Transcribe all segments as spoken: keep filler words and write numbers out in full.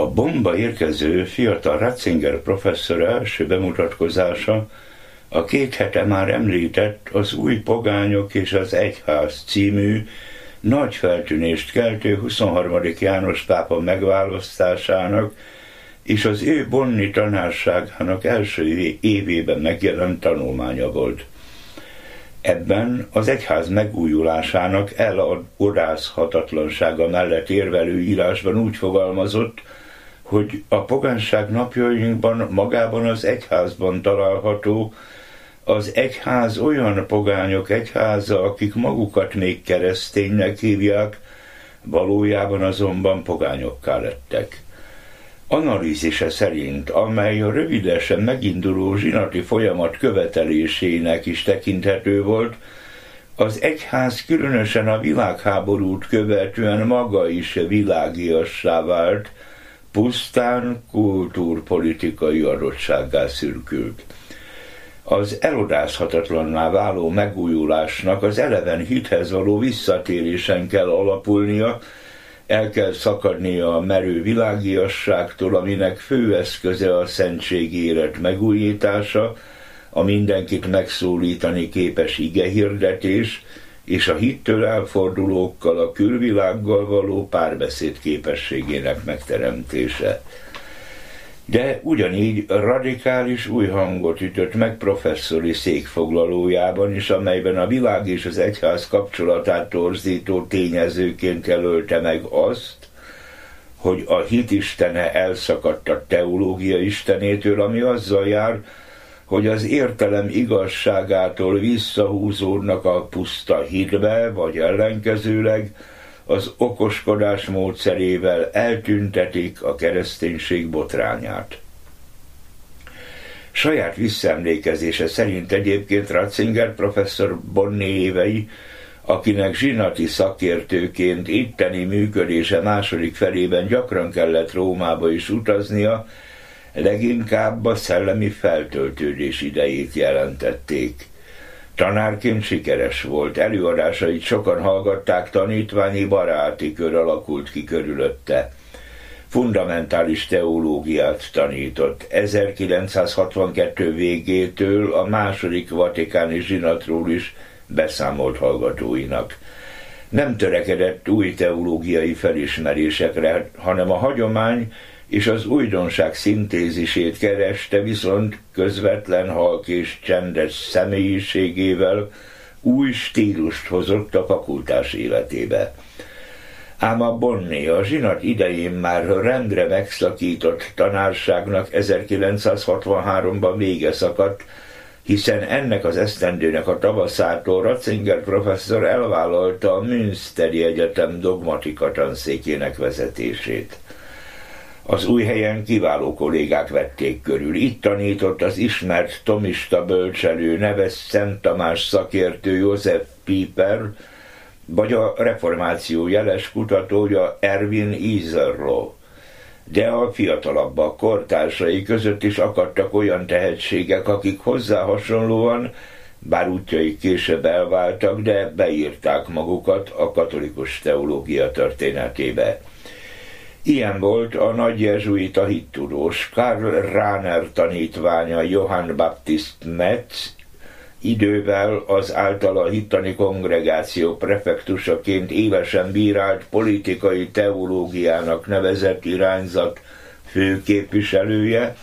A Bonnba érkező fiatal Ratzinger professzor első bemutatkozása a két hete már említett Az új pogányok és az egyház című nagy feltűnést keltő huszonharmadik János pápa megválasztásának és az ő bonni tanárságának első évében megjelent tanulmánya volt. Ebben az egyház megújulásának elodázhatatlansága mellett érvelő írásban úgy fogalmazott, hogy a pogányság napjainkban magában az egyházban található, az egyház olyan pogányok egyháza, akik magukat még kereszténynek hívják, valójában azonban pogányokká lettek. Analízise szerint, amely a rövidesen meginduló zsinati folyamat követelésének is tekinthető volt, az egyház különösen a világháborút követően maga is világiassá vált, pusztán kultúrpolitikai adottsággá szürkült. Az elodázhatatlanná váló megújulásnak az eleven hithez való visszatérésen kell alapulnia, el kell szakadnia a merő világiasságtól, aminek fő eszköze a szentségi élet megújítása, a mindenkit megszólítani képes igehirdetés, és a hittől elfordulókkal a külvilággal való párbeszéd képességének megteremtése. De ugyanígy radikális új hangot ütött meg professzori székfoglalójában is, amelyben a világ és az egyház kapcsolatát torzító tényezőként jelölte meg azt, hogy a hit istene elszakadt a teológia istenétől, ami azzal jár, hogy az értelem igazságától visszahúzódnak a puszta hitbe, vagy ellenkezőleg az okoskodás módszerével eltüntetik a kereszténység botrányát. Saját visszaemlékezése szerint egyébként Ratzinger professzor bonni évei, akinek zsinati szakértőként itteni működése második felében gyakran kellett Rómába is utaznia, leginkább a szellemi feltöltődés idejét jelentették. Tanárként sikeres volt, előadásait sokan hallgatták, tanítványi baráti kör alakult ki körülötte. Fundamentális teológiát tanított. ezerkilencszázhatvankettő végétől a második vatikáni zsinatról is beszámolt hallgatóinak. Nem törekedett új teológiai felismerésekre, hanem a hagyomány és az újdonság szintézisét kereste, viszont közvetlen, halk és csendes személyiségével új stílust hozott a fakultás életébe. Ám a bonni a zsinat idején már rendre megszakított tanárságnak ezerkilencszázhatvanháromban vége szakadt, hiszen ennek az esztendőnek a tavaszától Ratzinger professzor elvállalta a Münsteri Egyetem dogmatika tanszékének vezetését. Az új helyen kiváló kollégák vették körül. Itt tanított az ismert thomista bölcselő, neves Szent Tamás szakértő József Pieper, vagy a reformáció jeles kutatója Erwin Iserloh. De a fiatalabbak kortársai között is akadtak olyan tehetségek, akik hozzá hasonlóan, bár útjaik később elváltak, de beírták magukat a katolikus teológia történetébe. Ilyen volt a nagy jezsuita hittudós Karl Rahner tanítványa Johann Baptist Metz, idővel az általa hittani kongregáció prefektusaként évesen bírált politikai teológiának nevezett irányzat főképviselője,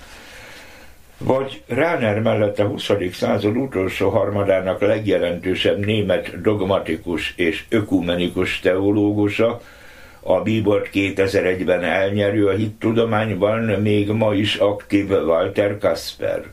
vagy Rahner mellett a huszadik század utolsó harmadának legjelentősebb német dogmatikus és ökumenikus teológusa, a bíbort kétezer-egyben elnyerő a hittudományban még ma is aktív Walter Kasper.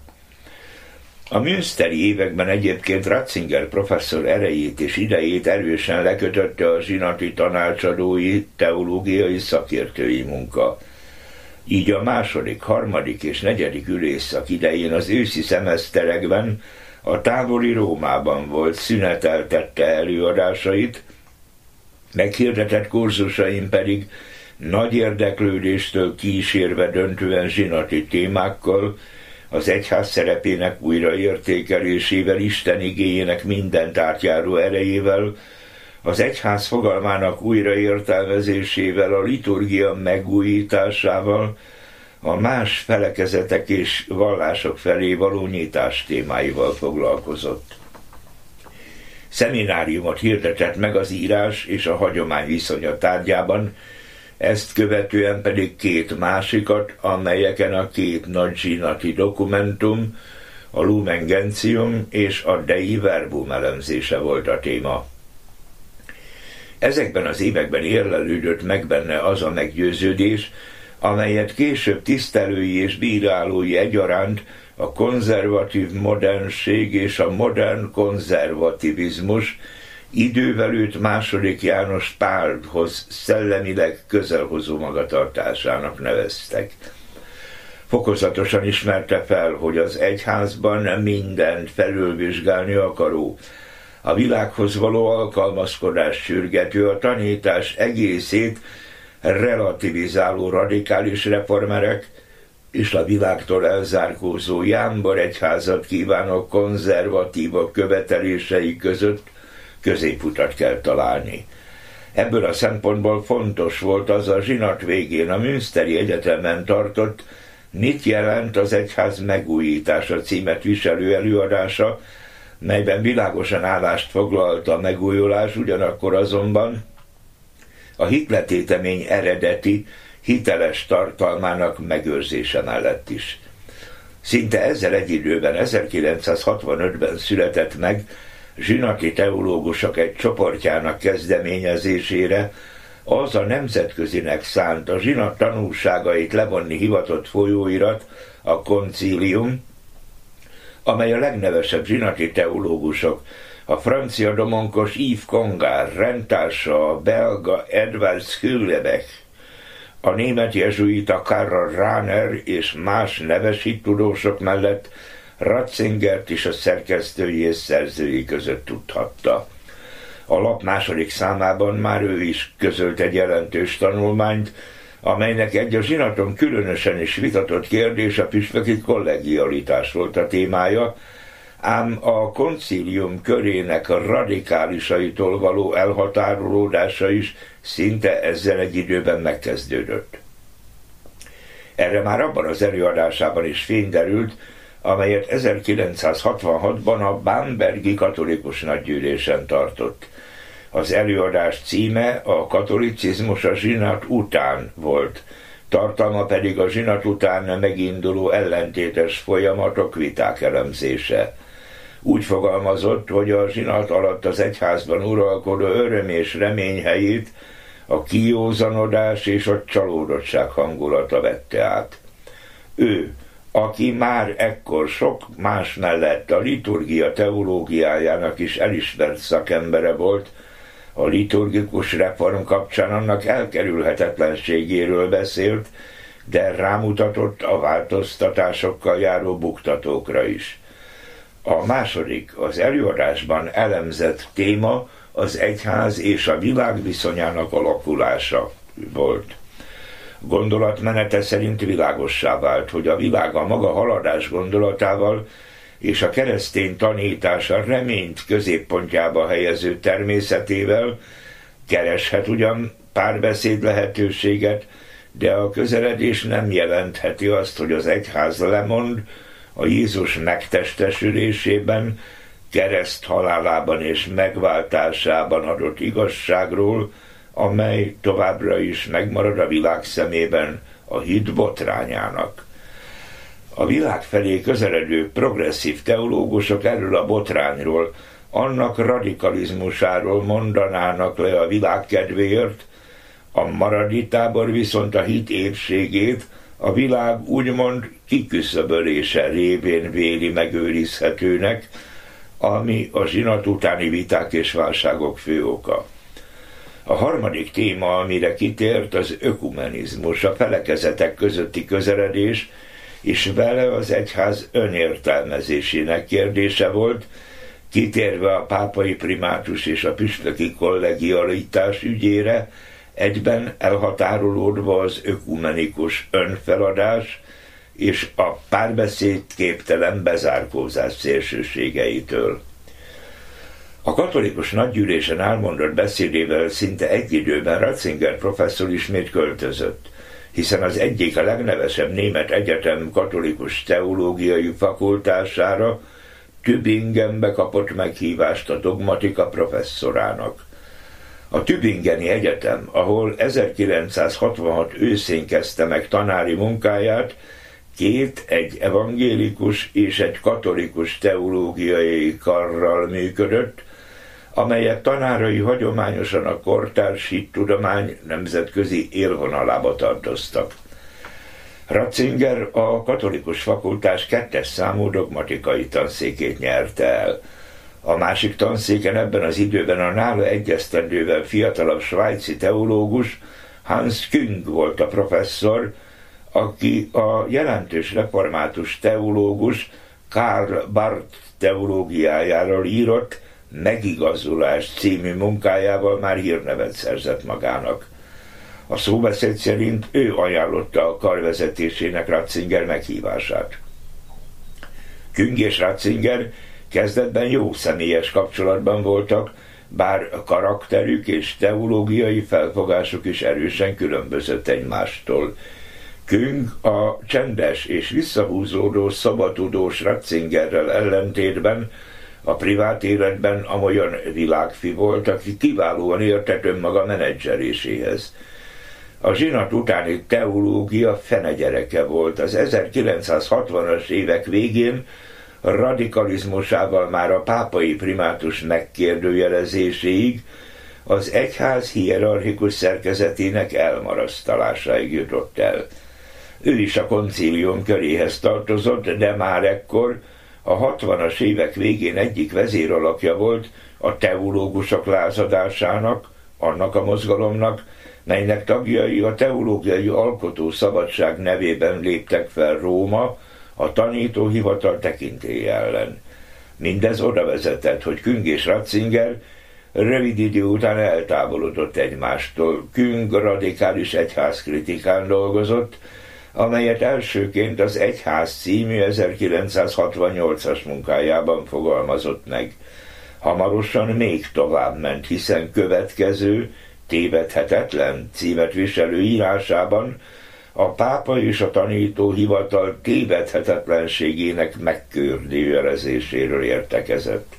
A münsteri években egyébként Ratzinger professzor erejét és idejét erősen lekötötte a zsinati tanácsadói, teológiai szakértői munka. Így a második, harmadik és negyedik ülésszak idején az őszi szemeszterekben a távoli Rómában volt, szüneteltette előadásait, meghirdetett kurzusain pedig nagy érdeklődéstől kísérve döntően zsinati témákkal, az egyház szerepének újraértékelésével, Isten igéjének mindent átjáró erejével, Az egyház fogalmának újraértelmezésével, a liturgia megújításával, a más felekezetek és vallások felé való nyitás témáival foglalkozott. Szemináriumot hirdetett meg az írás és a hagyomány viszonya tárgyában, ezt követően pedig két másikat, amelyeken a két nagy zsinati dokumentum, a Lumen Gentium és a Dei Verbum elemzése volt a téma. Ezekben az években érlelődött meg benne az a meggyőződés, amelyet később tisztelői és bírálói egyaránt a konzervatív modernség és a modern konzervativizmus idővel őt második János Pálhoz szellemileg közelhozó magatartásának neveztek. Fokozatosan ismerte fel, hogy az egyházban mindent felülvizsgálni akaró, a világhoz való alkalmazkodás sürgető, a tanítás egészét relativizáló radikális reformerek és a világtól elzárkózó jámbor egyházat kívánó konzervatívak követelései között középutat kell találni. Ebből a szempontból fontos volt az a zsinat végén a Münsteri Egyetemen tartott Mit jelent az egyház megújítása címet viselő előadása, melyben világosan állást foglalt a megújulás, ugyanakkor azonban a hitletétemény eredeti, hiteles tartalmának megőrzése mellett is. Szinte ezzel egy időben, ezerkilencszázhatvanötben született meg zsinati teológusok egy csoportjának kezdeményezésére az a nemzetközinek szánt, a zsinat tanulságait levonni hivatott folyóirat, a Concilium, amely a legnevesebb zsinati teológusok, a francia domonkos Yves Congar, rendtársa, a belga Edward Schullebach, a német jezsuita Karl Rahner és más neves hittudósok mellett Ratzingert is a szerkesztői és szerzői között tudhatta. A lap második számában már ő is közölt egy jelentős tanulmányt, amelynek egy a zsinaton különösen is vitatott kérdés a püspöki kollegialitás volt a témája, ám a koncílium körének a radikálisaitól való elhatárolódása is szinte ezzel egy időben megkezdődött. Erre már abban az előadásában is fény derült, amelyet ezerkilencszázhatvanhatban a Bambergi katolikus nagygyűlésen tartott. Az előadás címe a Katolicizmus a zsinat után volt, tartalma pedig a zsinat után meginduló ellentétes folyamatok, viták elemzése. Úgy fogalmazott, hogy a zsinat alatt az egyházban uralkodó öröm és remény helyét a kijózanodás és a csalódottság hangulata vette át. Ő, aki már ekkor sok más mellett a liturgia teológiájának is elismert szakembere volt, a liturgikus reform kapcsán annak elkerülhetetlenségéről beszélt, de rámutatott a változtatásokkal járó buktatókra is. A második, az előadásban elemzett téma az egyház és a világ viszonyának alakulása volt. Gondolatmenete szerint világossá vált, hogy a világ a maga haladás gondolatával és a keresztény tanítása reményt középpontjába helyező természetével kereshet ugyan párbeszéd lehetőséget, de a közeledés nem jelentheti azt, hogy az egyház lemond a Jézus megtestesülésében, kereszt halálában és megváltásában adott igazságról, amely továbbra is megmarad a világ szemében a hit botrányának. A világ felé közeledő progresszív teológusok erről a botrányról, annak radikalizmusáról mondanának le a világ kedvéért, a maradi tábor viszont a hit épségét a világ úgymond kiküszöbölése révén véli megőrizhetőnek, ami a zsinat utáni viták és válságok fő oka. A harmadik téma, amire kitért, az ökumenizmus, a felekezetek közötti közeledés, és vele az egyház önértelmezésének kérdése volt, kitérve a pápai primátus és a püspöki kollegialitás ügyére, egyben elhatárolódva az ökumenikus önfeladás és a párbeszéd képtelen bezárkózás szélsőségeitől. A katolikus nagygyűlésen elmondott beszédével szinte egy időben Ratzinger professzor ismét költözött, hiszen az egyik a legnevesebb német egyetem katolikus teológiai fakultására Tübingenbe kapott meghívást a dogmatika professzorának. A Tübingeni Egyetem, ahol ezerkilencszázhatvanhat őszén kezdte meg tanári munkáját, két, egy evangélikus és egy katolikus teológiai karral működött, amelyek tanárai hagyományosan a kortárs hittudomány nemzetközi élvonalába tartoztak. Ratzinger a katolikus fakultás kettes számú dogmatikai tanszékét nyerte el. A másik tanszéken ebben az időben a nála egy esztendővel fiatalabb svájci teológus Hans Küng volt a professzor, aki a jelentős református teológus Karl Barth teológiájáról írott Megigazulás című munkájával már hírnevet szerzett magának. A szóbeszéd szerint ő ajánlotta a kar vezetésének Ratzinger meghívását. Küng és Ratzinger kezdetben jó személyes kapcsolatban voltak, bár a karakterük és teológiai felfogásuk is erősen különbözött egymástól. Küng a csendes és visszahúzódó szabadtudós Ratzingerrel ellentétben a privát életben amolyan világfi volt, aki kiválóan értett önmaga menedzseléséhez. A zsinat utáni teológia fenegyereke volt. Az ezerkilencszázhatvanas évek végén radikalizmusával már a pápai primátus megkérdőjelezéséig az egyház hierarchikus szerkezetének elmarasztalásáig jutott el. Ő is a koncílium köréhez tartozott, de már ekkor a hatvanas évek végén egyik vezéralakja volt a teológusok lázadásának, annak a mozgalomnak, melynek tagjai a teológiai alkotó szabadság nevében léptek fel Róma a tanítóhivatal tekintélye ellen. Mindez oda vezetett, hogy Küng és Ratzinger rövid idő után eltávolodott egymástól. Küng radikális egyházkritikán dolgozott, amelyet elsőként az Egyház című ezerkilencszázhatvannyolcas munkájában fogalmazott meg. Hamarosan még tovább ment, hiszen következő, tévedhetetlen címet viselő írásában a pápa és a tanítóhivatal tévedhetetlenségének megkérdőjelezéséről értekezett.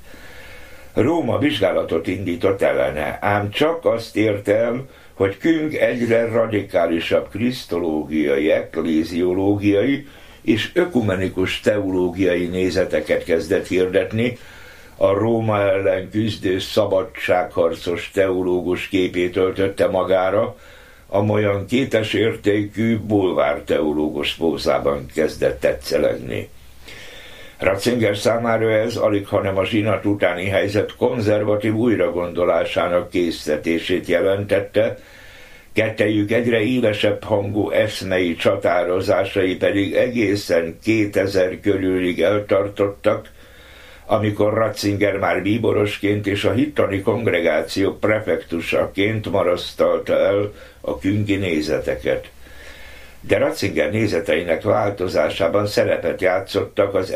Róma vizsgálatot indított ellene, ám csak azt érte el, hogy Küng egyre radikálisabb krisztológiai, ekkléziológiai és ökumenikus teológiai nézeteket kezdett hirdetni, a Róma ellen küzdő szabadságharcos teológus képét öltötte magára, amolyan kétesértékű bulvár teológus pózában kezdett tetszelegni. Ratzinger számára ez alighanem a zsinat utáni helyzet konzervatív újragondolásának késztetését jelentette, kettejük egyre élesebb hangú eszmei csatározásai pedig egészen kétezer körülig eltartottak, amikor Ratzinger már bíborosként és a hittani kongregáció prefektusaként marasztalta el a küngi nézeteket. De Ratzinger nézeteinek változásában szerepet játszottak az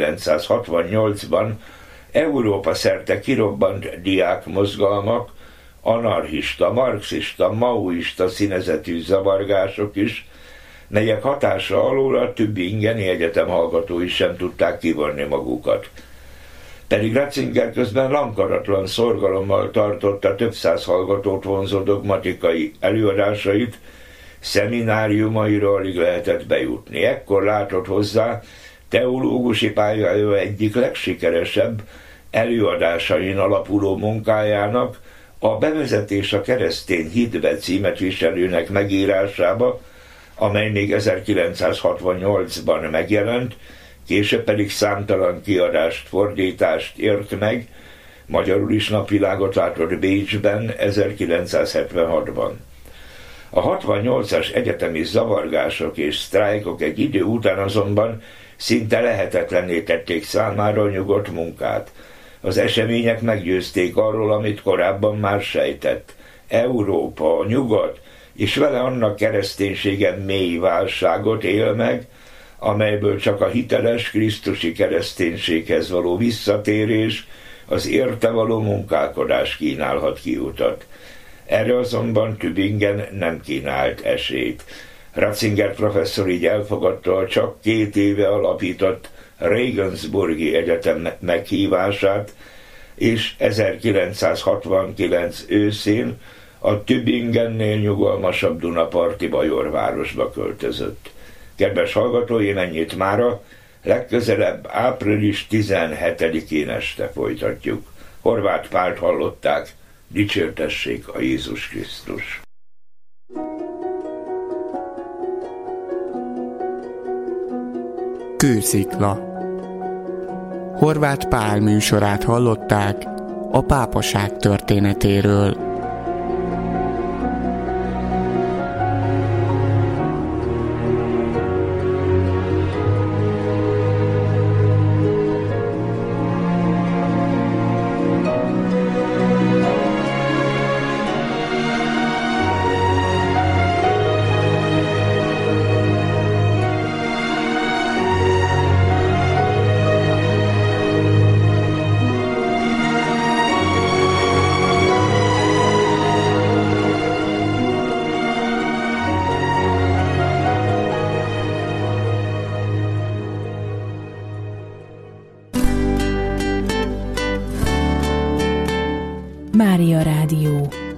ezerkilencszázhatvannyolcban Európa szerte kirobbant diákmozgalmak, anarchista, marxista, maoista színezetű zavargások is, melyek hatása alól a Tübingeni Egyetem hallgatói sem tudták kivonni magukat. Pedig Ratzinger közben lankaratlan szorgalommal tartotta több száz hallgatót vonzó dogmatikai előadásait, szemináriumaira alig lehetett bejutni. Ekkor látott hozzá teológusi pályája egyik legsikeresebb előadásain alapuló munkájának, a Bevezetés a keresztény hitbe címet viselőnek megírásába, amely még ezerkilencszázhatvannyolcban megjelent, később pedig számtalan kiadást, fordítást ért meg, magyarul is napvilágot látott Bécsben ezerkilencszázhetvenhatban. A hatvannyolcas egyetemi zavargások és sztrájkok egy idő után azonban szinte lehetetlenné tették számára a nyugodt munkát. Az események meggyőzték arról, amit korábban már sejtett. Európa, a nyugat, és vele annak kereszténysége mély válságot él meg, amelyből csak a hiteles krisztusi kereszténységhez való visszatérés, az érte való munkálkodás kínálhat kiutat. Erre azonban Tübingen nem kínált esélyt. Ratzinger professzor így elfogadta a csak két éve alapított Regensburgi Egyetem meghívását, és ezerkilencszázhatvankilenc őszén a Tübingennél nyugalmasabb dunaparti bajorvárosba költözött. Kedves hallgatóim, ennyit mára, legközelebb április tizenhetedikén este folytatjuk. Horváth Pált hallották, dicsértessék a Jézus Krisztus! Kőszikla. Horváth Pál műsorát hallották a pápaság történetéről. Mária Rádió.